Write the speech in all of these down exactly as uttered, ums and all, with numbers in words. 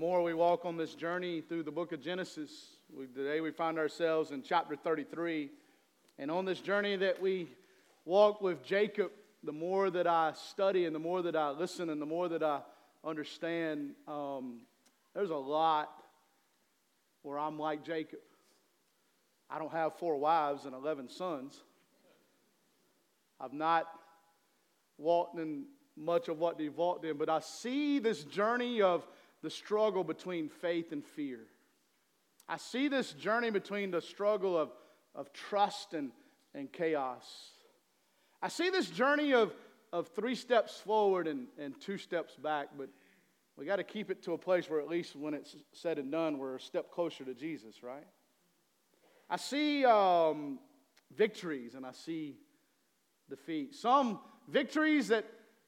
more we walk on this journey through the book of Genesis, we, today we find ourselves in chapter thirty-three. And on this journey that we walk with Jacob, the more that I study and the more that I listen and the more that I understand, um, there's a lot where I'm like Jacob. I don't have four wives and eleven sons. I've not walked in much of what they've walked in, but I see this journey of the struggle between faith and fear. I see this journey between the struggle of, of trust and, and chaos. I see this journey of, of three steps forward and, and two steps back, but we got to keep it to a place where at least when it's said and done, we're a step closer to Jesus, right? I see um, victories and I see defeat. Some victories that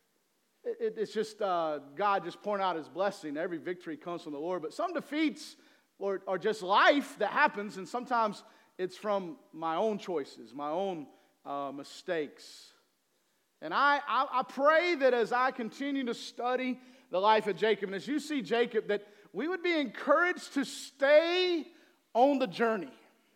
it, it's just uh, God just pouring out His blessing. Every victory comes from the Lord. But some defeats are, are just life that happens, and sometimes it's from my own choices, my own uh, mistakes. And I, I, I pray that as I continue to study the life of Jacob, and as you see Jacob, that we would be encouraged to stay on the journey.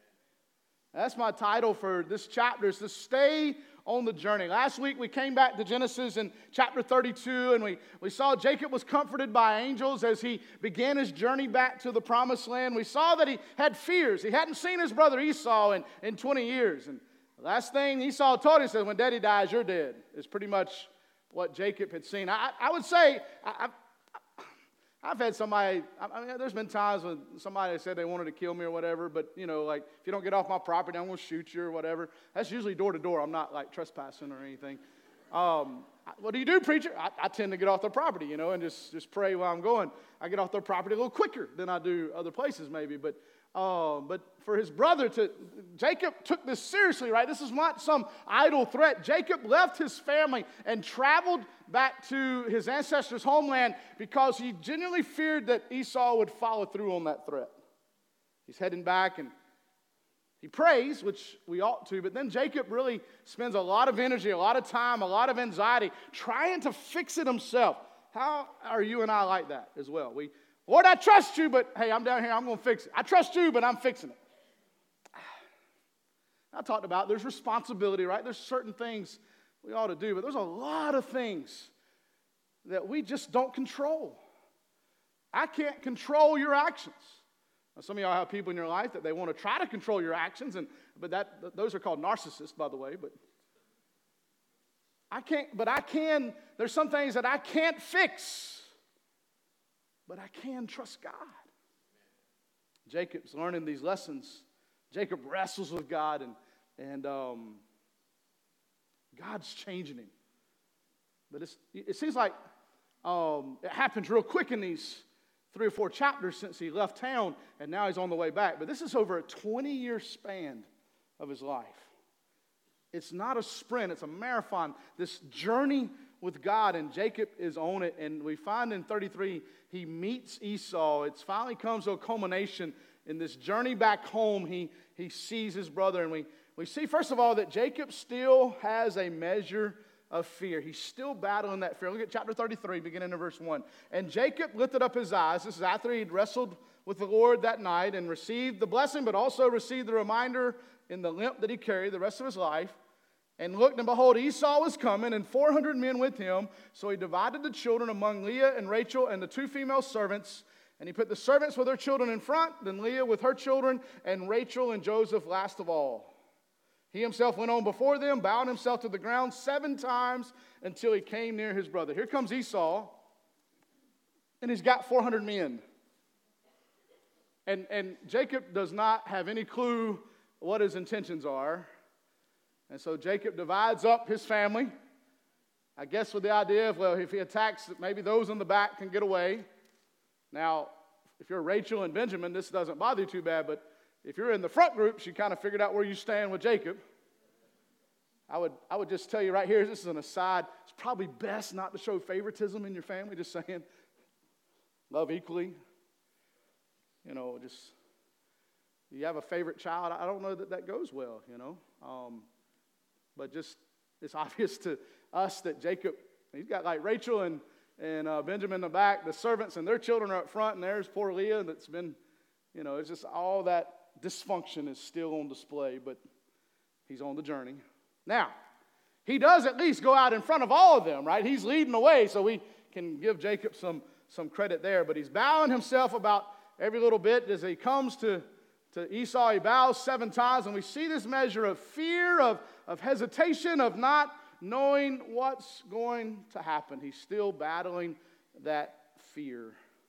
That's my title for this chapter, is to stay on the journey. Last week we came back to Genesis in chapter thirty-two, and we, we saw Jacob was comforted by angels as he began his journey back to the promised land. We saw that he had fears. He hadn't seen his brother Esau in, in twenty years. And the last thing Esau told him, said, when daddy dies, you're dead, is pretty much what Jacob had seen. I, I would say, I, I, I've had somebody, I mean, there's been times when somebody said they wanted to kill me or whatever, but, you know, like, if you don't get off my property, I'm going to shoot you or whatever. That's usually door to door. I'm not, like, trespassing or anything. Um, what do you do, preacher? I, I tend to get off their property, you know, and just, just pray while I'm going. I get off their property a little quicker than I do other places maybe, but uh, but for his brother to, Jacob took this seriously, right? This is not some idle threat. Jacob left his family and traveled back to his ancestors' homeland because he genuinely feared that Esau would follow through on that threat. He's heading back and he prays, which we ought to, but then Jacob really spends a lot of energy, a lot of time, a lot of anxiety trying to fix it himself. How are you and I like that as well? We Lord, I trust you, but hey, I'm down here, I'm going to fix it. I trust you, but I'm fixing it. I talked about there's responsibility, right? There's certain things we ought to do, but there's a lot of things that we just don't control. I can't control your actions. Now, some of y'all have people in your life that they want to try to control your actions, and but that those are called narcissists, by the way. But I can't. But I can. There's some things that I can't fix. But I can trust God. Jacob's learning these lessons. Jacob wrestles with God, and, and um, God's changing him. But it's, it seems like um, it happens real quick in these three or four chapters since he left town, and now he's on the way back. But this is over a twenty-year span of his life. It's not a sprint, it's a marathon. This journey with God, and Jacob is on it, and we find in thirty-three he meets Esau. It finally comes to a culmination in this journey back home. He, he sees his brother, and we, we see, first of all, that Jacob still has a measure of fear. He's still battling that fear. Look at chapter thirty-three, beginning in verse one. And Jacob lifted up his eyes. This is after he'd wrestled with the Lord that night and received the blessing, but also received the reminder in the limp that he carried the rest of his life. And looked, and behold, Esau was coming, and four hundred men with him. So he divided the children among Leah and Rachel and the two female servants. And he put the servants with their children in front, then Leah with her children, and Rachel and Joseph last of all. He himself went on before them, bowed himself to the ground seven times until he came near his brother. Here comes Esau, and he's got four hundred men. And, and Jacob does not have any clue what his intentions are. And so Jacob divides up his family, I guess with the idea of, well, if he attacks, maybe those in the back can get away. Now, if you're Rachel and Benjamin, this doesn't bother you too bad, but if you're in the front group, you kind of figured out where you stand with Jacob. I would, I would just tell you right here, this is an aside, it's probably best not to show favoritism in your family, just saying, love equally. You know, just, you have a favorite child, I don't know that that goes well, you know. Um, But just, it's obvious to us that Jacob, he's got like Rachel and, and uh, Benjamin in the back. The servants and their children are up front, and there's poor Leah that's been, you know, it's just all that dysfunction is still on display, but he's on the journey. Now, he does at least go out in front of all of them, right? He's leading the way, so we can give Jacob some, some credit there, but he's bowing himself about every little bit as he comes to, to Esau. He bows seven times, and we see this measure of fear, of, of hesitation, of not knowing what's going to happen. He's still battling that fear.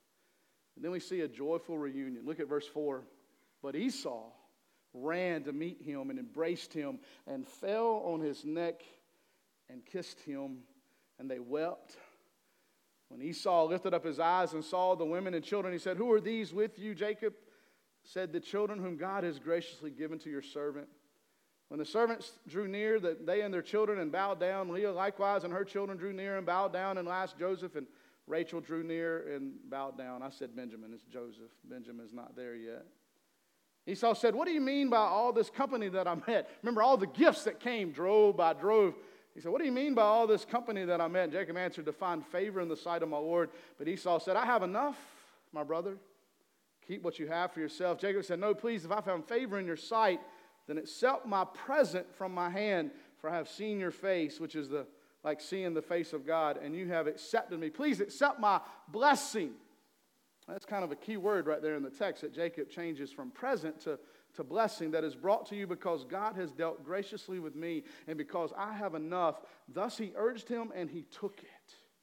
And then we see a joyful reunion. Look at verse four. But Esau ran to meet him and embraced him and fell on his neck and kissed him, and they wept. When Esau lifted up his eyes and saw the women and children, he said, "Who are these with you?" Jacob said, "The children whom God has graciously given to your servant." When the servants drew near, that they and their children, and bowed down, Leah likewise and her children drew near and bowed down, and last Joseph and Rachel drew near and bowed down. I said Benjamin, it's Joseph. Benjamin's not there yet. Esau said, "What do you mean by all this company that I met?" Remember all the gifts that came drove by drove. He said, "What do you mean by all this company that I met?" And Jacob answered, "To find favor in the sight of my Lord." But Esau said, "I have enough, my brother. Keep what you have for yourself." Jacob said, "No, please, if I found favor in your sight, then accept my present from my hand, for I have seen your face," which is the like seeing the face of God, "and you have accepted me. Please accept my blessing." That's kind of a key word right there in the text, that Jacob changes from present to, to blessing, that is brought to you because God has dealt graciously with me and because I have enough. Thus he urged him, and he took it.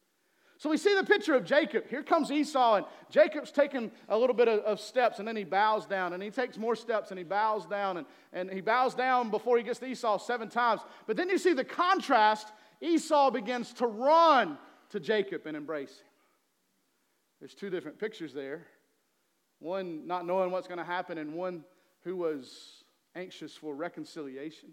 So we see the picture of Jacob. Here comes Esau, and Jacob's taking a little bit of, of steps, and then he bows down, and he takes more steps, and he bows down, and, and he bows down before he gets to Esau seven times. But then you see the contrast. Esau begins to run to Jacob and embrace him. There's two different pictures there. One not knowing what's going to happen, and one who was anxious for reconciliation.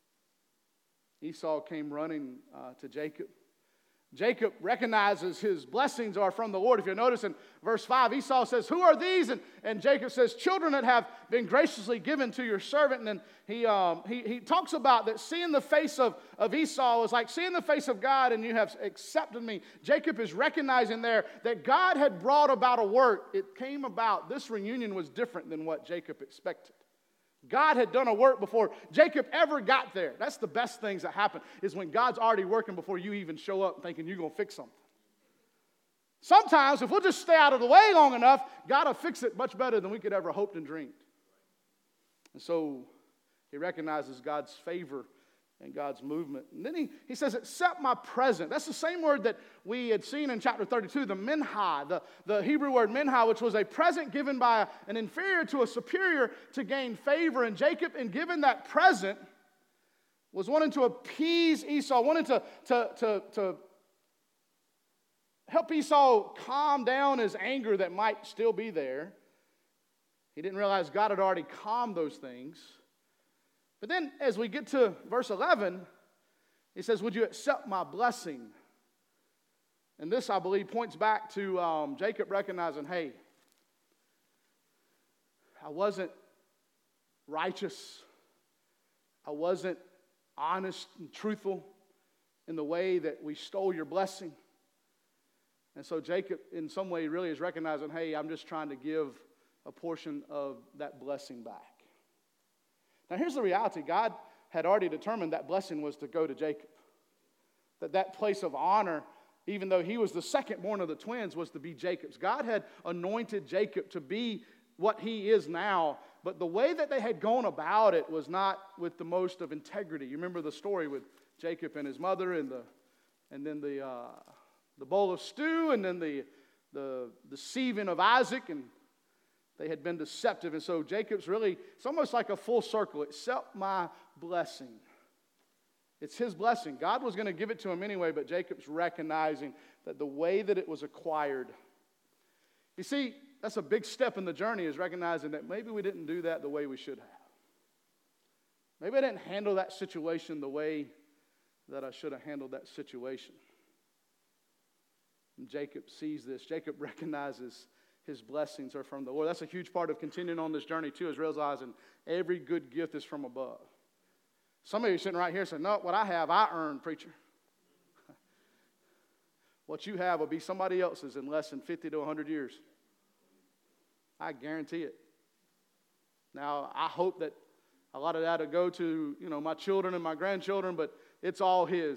Esau came running uh, to Jacob. Jacob recognizes his blessings are from the Lord. If you notice in verse five, Esau says, "Who are these?" And, and Jacob says, "Children that have been graciously given to your servant." And then he, um, he, he talks about that seeing the face of, of Esau is like seeing the face of God, and you have accepted me. Jacob is recognizing there that God had brought about a work. It came about. This reunion was different than what Jacob expected. God had done a work before Jacob ever got there. That's the best things that happen, is when God's already working before you even show up thinking you're going to fix something. Sometimes, if we'll just stay out of the way long enough, God will fix it much better than we could ever hoped and dreamed. And so he recognizes God's favor and God's movement. And then he, he says, "Accept my present." That's the same word that we had seen in chapter thirty-two, the minha, the, the Hebrew word minha, which was a present given by an inferior to a superior to gain favor. And Jacob, in giving that present, was wanting to appease Esau, wanting to, to, to, to help Esau calm down his anger that might still be there. He didn't realize God had already calmed those things. But then as we get to verse eleven, he says, "Would you accept my blessing?" And this, I believe, points back to um, Jacob recognizing, hey, I wasn't righteous. I wasn't honest and truthful in the way that we stole your blessing. And so Jacob, in some way, really is recognizing, hey, I'm just trying to give a portion of that blessing back. Now, here's the reality. God had already determined that blessing was to go to Jacob. That that place of honor, even though he was the second born of the twins, was to be Jacob's. God had anointed Jacob to be what he is now, but the way that they had gone about it was not with the most of integrity. You remember the story with Jacob and his mother, and the and then the uh, the bowl of stew, and then the the deceiving of Isaac, and they had been deceptive. And so Jacob's really, it's almost like a full circle. Accept my blessing. It's his blessing. God was going to give it to him anyway, but Jacob's recognizing that the way that it was acquired. You see, that's a big step in the journey, is recognizing that maybe we didn't do that the way we should have. Maybe I didn't handle that situation the way that I should have handled that situation. And Jacob sees this. Jacob recognizes his blessings are from the Lord. That's a huge part of continuing on this journey too, is realizing every good gift is from above. Some of you sitting right here saying, "No, what I have, I earned, preacher." What you have will be somebody else's in less than fifty to one hundred years. I guarantee it. Now, I hope that a lot of that will go to, you know, my children and my grandchildren, but it's all His.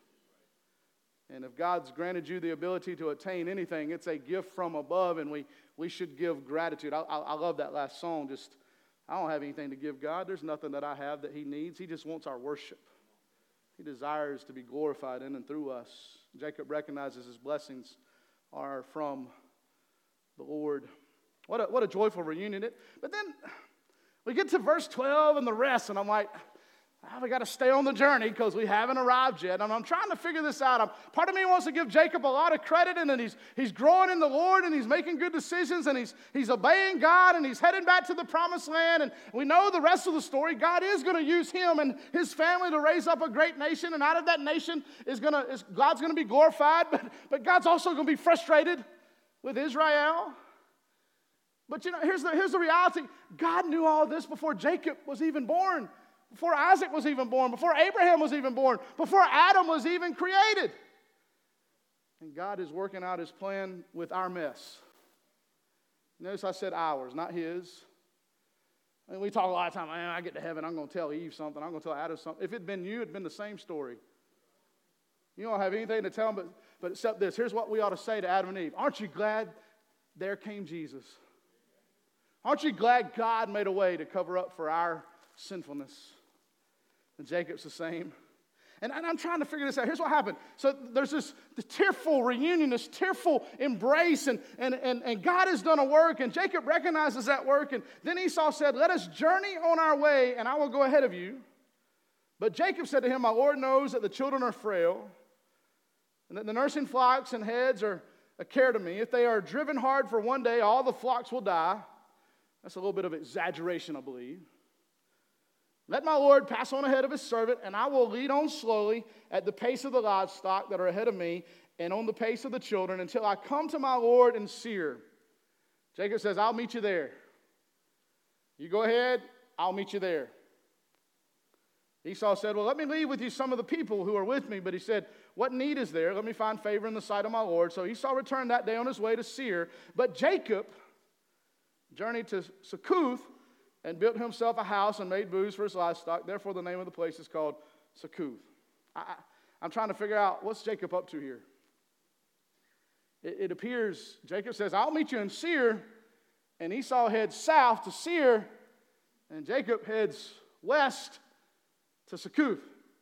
And if God's granted you the ability to attain anything, it's a gift from above, and we, we should give gratitude. I, I, I love that last song. Just, I don't have anything to give God. There's nothing that I have that He needs. He just wants our worship. He desires to be glorified in and through us. Jacob recognizes his blessings are from the Lord. What a, what a joyful reunion. It, but then we get to verse twelve and the rest, and I'm like, oh, we got to stay on the journey because we haven't arrived yet. And I'm trying to figure this out. I'm, part of me wants to give Jacob a lot of credit, and then he's, he's growing in the Lord, and he's making good decisions, and he's, he's obeying God, and he's heading back to the promised land. And we know the rest of the story. God is going to use him and his family to raise up a great nation, and out of that nation is going to, is, God's going to be glorified, but, but God's also going to be frustrated with Israel. But you know, here's the, here's the reality. God knew all this before Jacob was even born. Before Isaac was even born, before Abraham was even born, before Adam was even created. And God is working out his plan with our mess. Notice I said ours, not his. I mean, we talk a lot of time, man, I get to heaven, I'm going to tell Eve something, I'm going to tell Adam something. If it had been you, it would have been the same story. You don't have anything to tell them, but, but except this. Here's what we ought to say to Adam and Eve. Aren't you glad there came Jesus? Aren't you glad God made a way to cover up for our sinfulness? And Jacob's the same. And, and I'm trying to figure this out. Here's what happened. So there's this the tearful reunion, this tearful embrace, and, and, and, and God has done a work, and Jacob recognizes that work. And then Esau said, let us journey on our way, and I will go ahead of you. But Jacob said to him, my Lord knows that the children are frail, and that the nursing flocks and heads are a care to me. If they are driven hard for one day, all the flocks will die. That's a little bit of exaggeration, I believe. Let my Lord pass on ahead of his servant, and I will lead on slowly at the pace of the livestock that are ahead of me and on the pace of the children until I come to my Lord in Seir. Jacob says, I'll meet you there. You go ahead, I'll meet you there. Esau said, well, let me leave with you some of the people who are with me. But he said, what need is there? Let me find favor in the sight of my Lord. So Esau returned that day on his way to Seir. But Jacob journeyed to Succoth, and built himself a house and made booths for his livestock. Therefore, the name of the place is called Succoth. I, I, I'm trying to figure out, what's Jacob up to here? It, it appears, Jacob says, I'll meet you in Seir, and Esau heads south to Seir, and Jacob heads west to Succoth.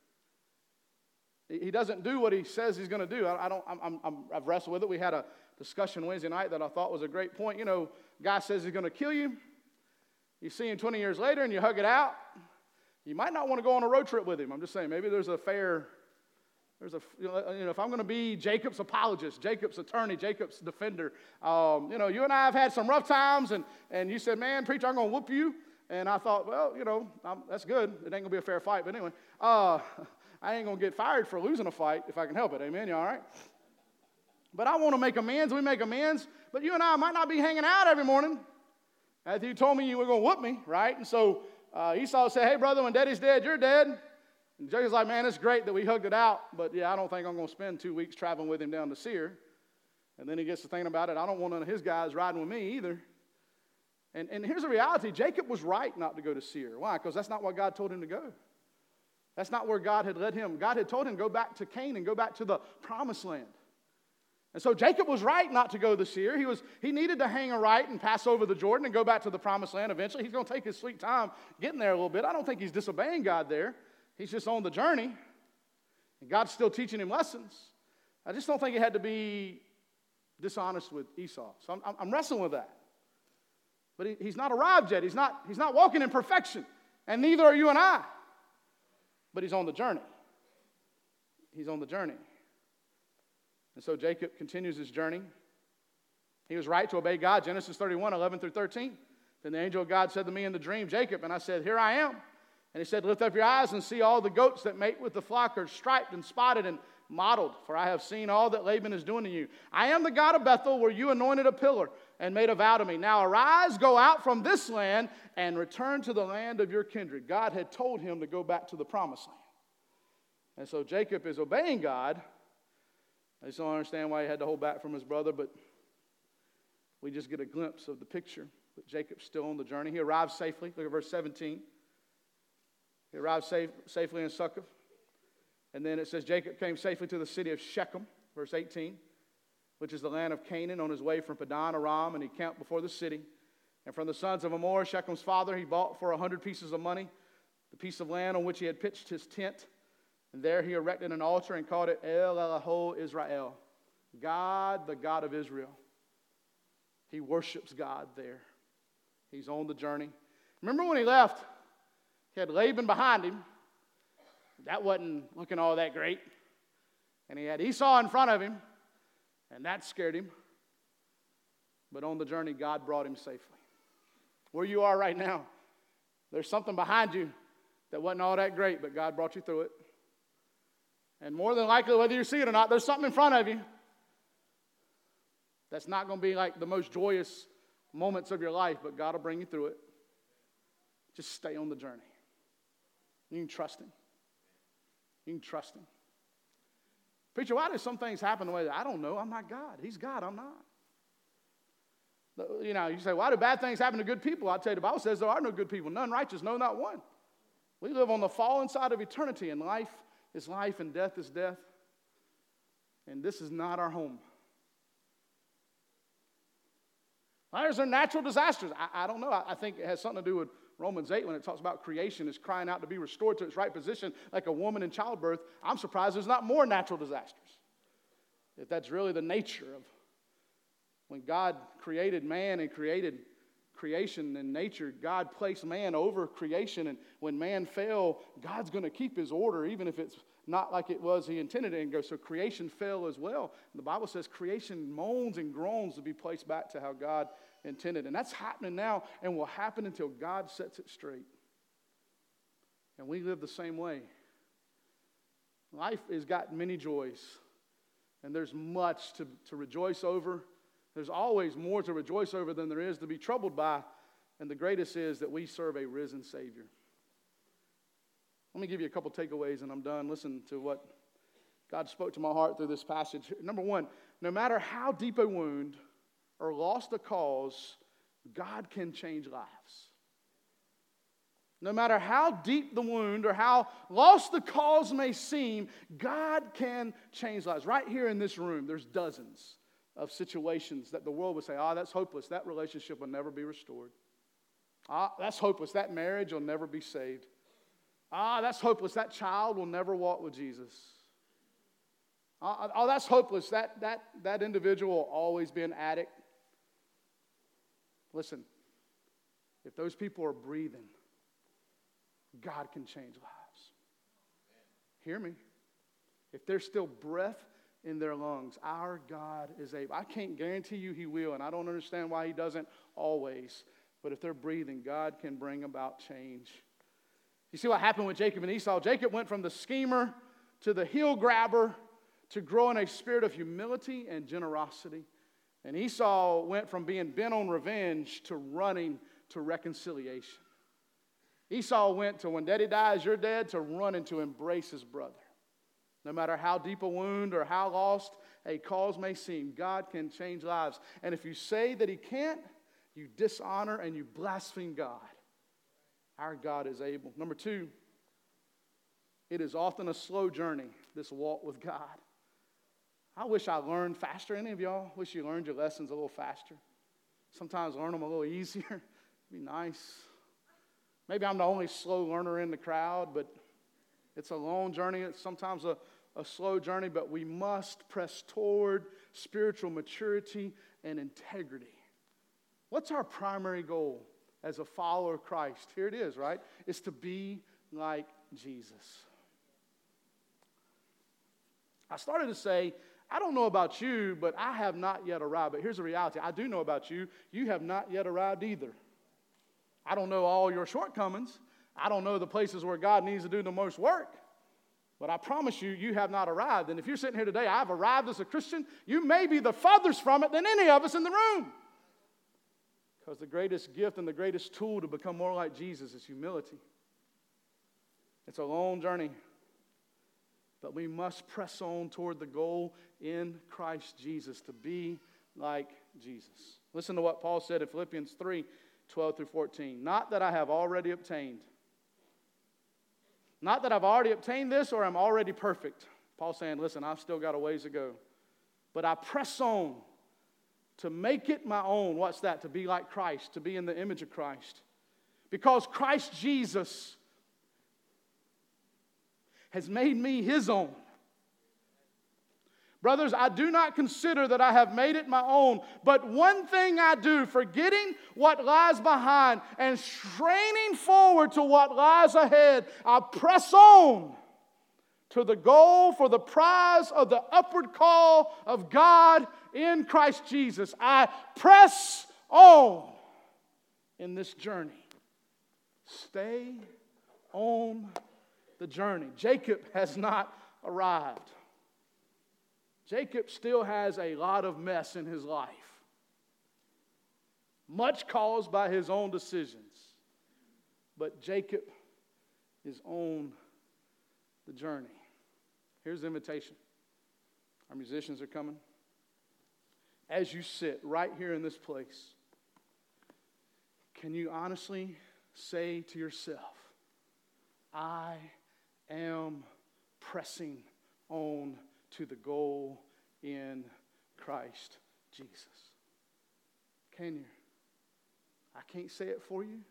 He, he doesn't do what he says he's going to do. I, I don't, I'm, I'm, I've wrestled with it. We had a discussion Wednesday night that I thought was a great point. You know, guy says he's going to kill you. You see him twenty years later and you hug it out. You might not want to go on a road trip with him. I'm just saying, maybe there's a fair, there's a, you know, if I'm going to be Jacob's apologist, Jacob's attorney, Jacob's defender, um, you know, you and I have had some rough times, and, and you said, man, preacher, I'm going to whoop you. And I thought, well, you know, I'm, that's good. It ain't going to be a fair fight. But anyway, uh, I ain't going to get fired for losing a fight if I can help it. Amen? You all right? But I want to make amends. We make amends. But you and I might not be hanging out every morning. After you told me you were going to whoop me, right? And so uh, Esau said, hey, brother, when daddy's dead, you're dead. And Jacob's like, man, it's great that we hugged it out, but yeah, I don't think I'm going to spend two weeks traveling with him down to Seir. And then he gets to thinking about it. I don't want none of his guys riding with me either. And, and here's the reality. Jacob was right not to go to Seir. Why? Because that's not what God told him to go. That's not where God had led him. God had told him, go back to Canaan, go back to the promised land. And so Jacob was right not to go to Seir. He was he needed to hang a right and pass over the Jordan and go back to the promised land eventually. He's going to take his sweet time getting there a little bit. I don't think he's disobeying God there. He's just on the journey. And God's still teaching him lessons. I just don't think he had to be dishonest with Esau. So I'm, I'm wrestling with that. But he, he's not arrived yet. He's not, he's not walking in perfection. And neither are you and I. But he's on the journey. He's on the journey. And so Jacob continues his journey. He was right to obey God. Genesis thirty-one, eleven through thirteen. Then the angel of God said to me in the dream, Jacob, and I said, here I am. And he said, lift up your eyes and see all the goats that mate with the flock are striped and spotted and mottled, for I have seen all that Laban is doing to you. I am the God of Bethel, where you anointed a pillar and made a vow to me. Now arise, go out from this land, and return to the land of your kindred. God had told him to go back to the promised land. And so Jacob is obeying God. I just don't understand why he had to hold back from his brother, but we just get a glimpse of the picture. But Jacob's still on the journey. He arrives safely. Look at verse seventeen. He arrived safe, safely in Succoth. And then it says Jacob came safely to the city of Shechem, verse eighteen, which is the land of Canaan, on his way from Padan Aram, and he camped before the city. And from the sons of Hamor, Shechem's father, he bought for a hundred pieces of money the piece of land on which he had pitched his tent. And there he erected an altar and called it El Elohe Israel, God, the God of Israel. He worships God there. He's on the journey. Remember when he left, he had Laban behind him. That wasn't looking all that great. And he had Esau in front of him, and that scared him. But on the journey, God brought him safely. Where you are right now, there's something behind you that wasn't all that great, but God brought you through it. And more than likely, whether you see it or not, there's something in front of you that's not going to be like the most joyous moments of your life, but God will bring you through it. Just stay on the journey. You can trust Him. You can trust Him. Preacher, why do some things happen the way that I don't know? I'm not God. He's God. I'm not. You know, you say, why do bad things happen to good people? I'll tell you, the Bible says there are no good people. None righteous, no, not one. We live on the fallen side of eternity, and life is life and death is death. And this is not our home. There's there natural disasters. I, I don't know. I, I think it has something to do with Romans eight when it talks about creation is crying out to be restored to its right position like a woman in childbirth. I'm surprised there's not more natural disasters. If that's really the nature of when God created man and created creation and nature, God placed man over creation. And when man fell, God's going to keep His order even if it's not like it was He intended it and go. So creation fell as well. And the Bible says creation moans and groans to be placed back to how God intended. And that's happening now and will happen until God sets it straight. And we live the same way. Life has got many joys. And there's much to, to rejoice over. There's always more to rejoice over than there is to be troubled by. And the greatest is that we serve a risen Savior. Let me give you a couple takeaways and I'm done. Listen to what God spoke to my heart through this passage. Number one, no matter how deep a wound or lost a cause, God can change lives. No matter how deep the wound or how lost the cause may seem, God can change lives. Right here in this room, there's dozens of situations that the world would say, ah, oh, that's hopeless. That relationship will never be restored. Ah, that's hopeless. That marriage will never be saved. Ah, that's hopeless. That child will never walk with Jesus. Ah, oh, that's hopeless. That, that, that individual will always be an addict. Listen, if those people are breathing, God can change lives. Hear me. If there's still breath in their lungs, our God is able. I can't guarantee you He will, and I don't understand why He doesn't always. But if they're breathing, God can bring about change. You see what happened with Jacob and Esau? Jacob went from the schemer to the heel grabber to grow in a spirit of humility and generosity. And Esau went from being bent on revenge to running to reconciliation. Esau went to when daddy dies, you're dead, to running to embrace his brother. No matter how deep a wound or how lost a cause may seem, God can change lives. And if you say that He can't, you dishonor and you blaspheme God. Our God is able. Number two, it is often a slow journey, this walk with God. I wish I learned faster. Any of y'all wish you learned your lessons a little faster? Sometimes learn them a little easier. It'd be nice. Maybe I'm the only slow learner in the crowd, but it's a long journey. It's sometimes a, a slow journey, but we must press toward spiritual maturity and integrity. What's our primary goal as a follower of Christ? Here it is, right? It's to be like Jesus. I started to say, I don't know about you, but I have not yet arrived. But here's the reality. I do know about you. You have not yet arrived either. I don't know all your shortcomings. I don't know the places where God needs to do the most work. But I promise you, you have not arrived. And if you're sitting here today, I've arrived as a Christian, you may be the farthest from it than any of us in the room. Because the greatest gift and the greatest tool to become more like Jesus is humility. It's a long journey. but we must press on toward the goal in Christ Jesus, to be like Jesus. Listen to what Paul said in Philippians three, twelve through fourteen. Not that I have already obtained. Not that I've already obtained this or I'm already perfect. Paul's saying, listen, I've still got a ways to go. But I press on to make it my own. What's that? To be like Christ, to be in the image of Christ. Because Christ Jesus has made me His own. Brothers, I do not consider that I have made it my own, but one thing I do, forgetting what lies behind and straining forward to what lies ahead, I press on to the goal for the prize of the upward call of God in Christ Jesus. I press on in this journey. Stay on the journey. Jacob has not arrived. Jacob still has a lot of mess in his life, much caused by his own decisions. But Jacob is on the journey. Here's the invitation. Our musicians are coming. As you sit right here in this place, can you honestly say to yourself, I am pressing on to the goal in Christ Jesus? Can you? I can't say it for you.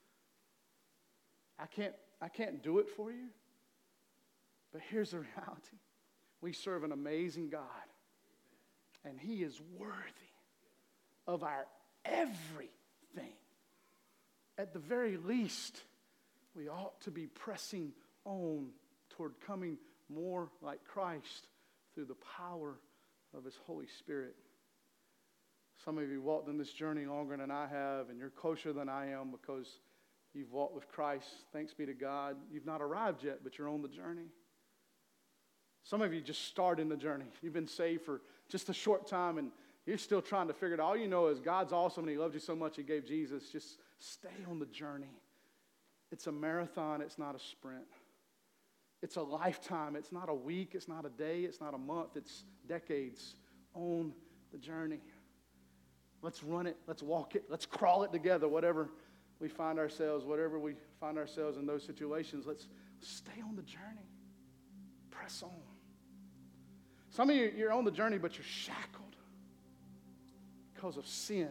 I can't, I can't do it for you. But here's the reality. We serve an amazing God. And He is worthy of our everything. At the very least, we ought to be pressing on toward coming more like Christ through the power of His Holy Spirit. Some of you walked in this journey longer than I have, and you're closer than I am because you've walked with Christ. Thanks be to God. You've not arrived yet, but you're on the journey. Some of you just started the journey. You've been saved for just a short time, and you're still trying to figure it out. All you know is God's awesome, and He loves you so much He gave Jesus. Just stay on the journey. It's a marathon. It's not a sprint. It's a lifetime. It's not a week. It's not a day. It's not a month. It's decades on the journey. Let's run it. Let's walk it. Let's crawl it together. Whatever we find ourselves, whatever we find ourselves in those situations, let's stay on the journey. Press on. Some of you, you're on the journey, but you're shackled because of sin.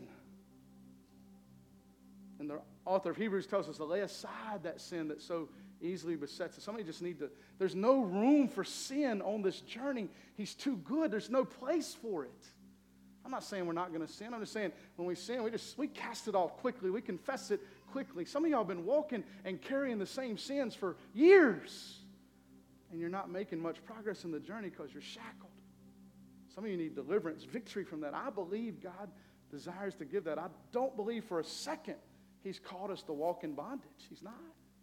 And the author of Hebrews tells us to lay aside that sin that so easily besets us. Some of you just need to, there's no room for sin on this journey. He's too good. There's no place for it. I'm not saying we're not going to sin. I'm just saying when we sin, we just we cast it off quickly. We confess it quickly. Some of y'all have been walking and carrying the same sins for years, and you're not making much progress in the journey because you're shackled. Some of you need deliverance, victory from that. I believe God desires to give that. I don't believe for a second He's called us to walk in bondage. He's not.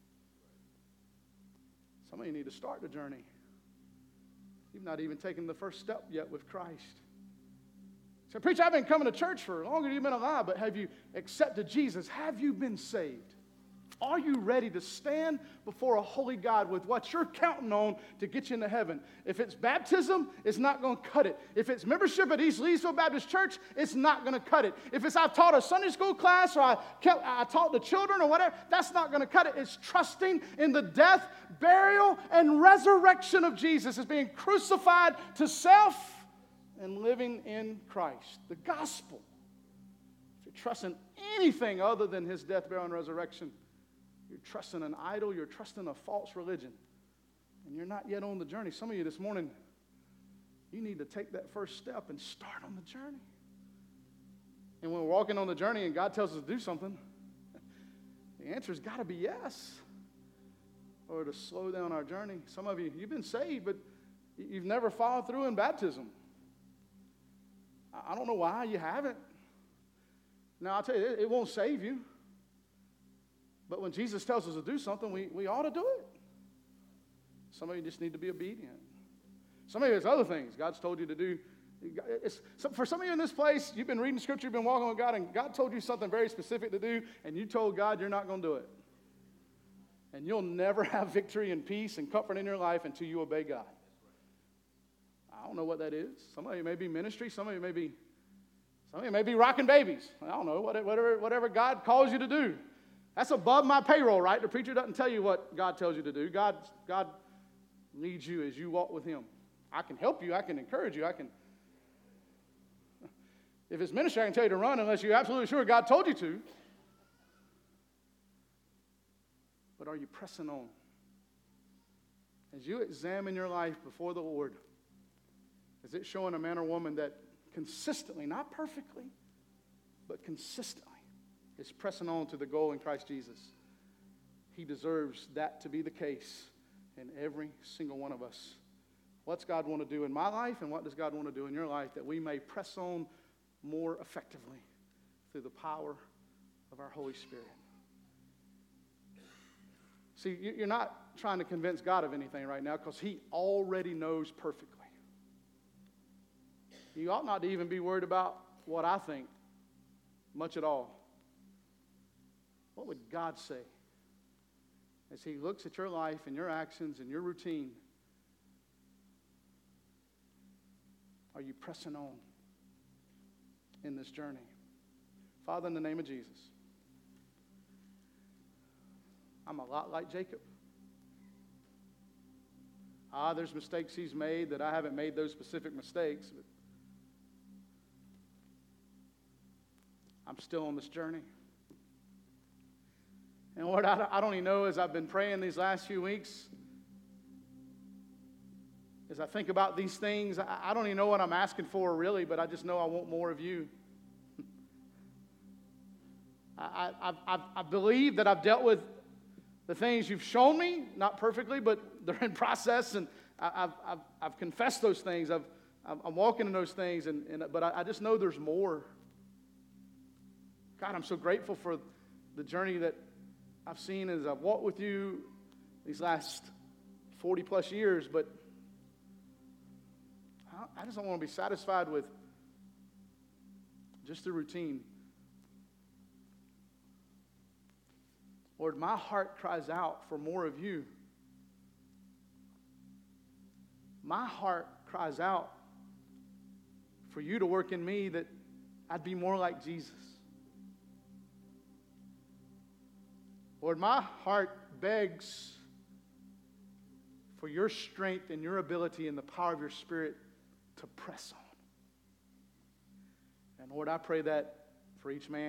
Some of you need to start the journey. You've not even taken the first step yet with Christ. So, preacher, I've been coming to church for longer than you've been alive, but have you accepted Jesus? Have you been saved? Are you ready to stand before a holy God with what you're counting on to get you into heaven? If it's baptism, it's not going to cut it. If it's membership at East Leesville Baptist Church, it's not going to cut it. If it's I've taught a Sunday school class or I, kept, I taught the children or whatever, that's not going to cut it. It's trusting in the death, burial, and resurrection of Jesus. It's being crucified to self and living in Christ. The gospel. If you're trusting anything other than His death, burial, and resurrection, you're trusting an idol, you're trusting a false religion, and you're not yet on the journey. Some of you this morning, you need to take that first step and start on the journey. And when we're walking on the journey and God tells us to do something, the answer's got to be yes, or to slow down our journey. Some of you, you've been saved, but you've never followed through in baptism. I don't know why you haven't. Now, I'll tell you, it won't save you. But when Jesus tells us to do something, we, we ought to do it. Some of you just need to be obedient. Some of you, there's other things God's told you to do. It's, so for some of you in this place, you've been reading Scripture, you've been walking with God, and God told you something very specific to do, and you told God you're not going to do it. And you'll never have victory and peace and comfort in your life until you obey God. I don't know what that is. Some of you may be ministry. Some of you may be, some of you may be rocking babies. I don't know, whatever, whatever God calls you to do. That's above my payroll, right? The preacher doesn't tell you what God tells you to do. God, God leads you as you walk with him. I can help you. I can encourage you. I can. If it's ministry, I can tell you to run unless you're absolutely sure God told you to. But are you pressing on? As you examine your life before the Lord, is it showing a man or woman that consistently, not perfectly, but consistently is pressing on to the goal in Christ Jesus? He deserves that to be the case in every single one of us. What's God want to do in my life, and what does God want to do in your life, that we may press on more effectively through the power of our Holy Spirit? See, you're not trying to convince God of anything right now, because he already knows perfectly. You ought not to even be worried about what I think much at all. What would God say as he looks at your life and your actions and your routine? Are you pressing on in this journey? Father, in the name of Jesus, I'm a lot like Jacob. Ah, there's mistakes he's made that I haven't made those specific mistakes, but I'm still on this journey. And Lord, I, I don't even know, as I've been praying these last few weeks, as I think about these things, I, I don't even know what I'm asking for really, but I just know I want more of you. I, I, I, I believe that I've dealt with the things you've shown me, not perfectly, but they're in process, and I, I've, I've, I've confessed those things. I've, I'm walking in those things, and, and but I, I just know there's more. God, I'm so grateful for the journey that I've seen as I've walked with you these last forty plus years, but I just don't want to be satisfied with just the routine. Lord, my heart cries out for more of you. My heart cries out for you to work in me that I'd be more like Jesus. Lord, my heart begs for your strength and your ability and the power of your Spirit to press on. And Lord, I pray that for each man.